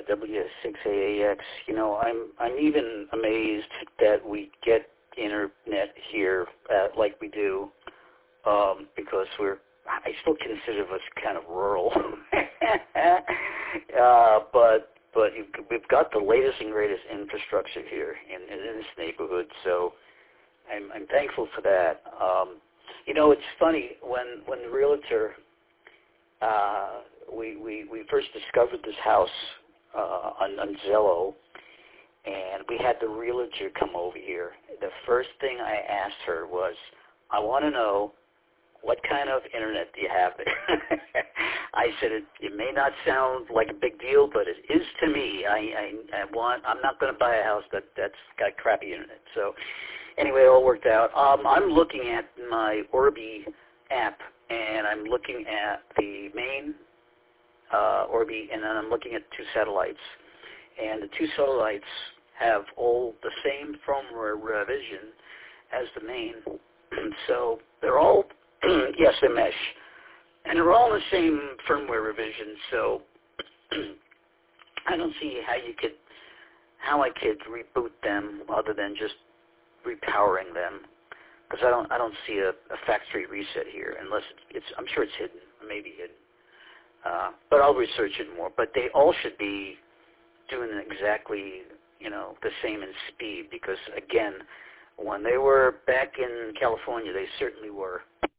W6AAX. You know, I'm even amazed that we get internet here like we do, because I still consider us kind of rural. But we've got the latest and greatest infrastructure here in this neighborhood, so I'm thankful for that. You know, it's funny, when the realtor, we first discovered this house on Zillow, and we had the realtor come over here. The first thing I asked her was, I want to know, what kind of internet do you have there? I said, it may not sound like a big deal, but it is to me. I'm not going to buy a house that's got crappy internet. So anyway, it all worked out. I'm looking at my Orbi app, and I'm looking at the main Orbi, and then I'm looking at two satellites. And the two satellites have all the same firmware revision as the main. So they're all, yes, they mesh. And they're all the same firmware revision, so I don't see how I could reboot them other than just repowering them, because I don't see a factory reset here, unless I'm sure it's hidden, maybe hidden. But I'll research it more. But they all should be doing exactly, the same in speed, because again, when they were back in California, they certainly were.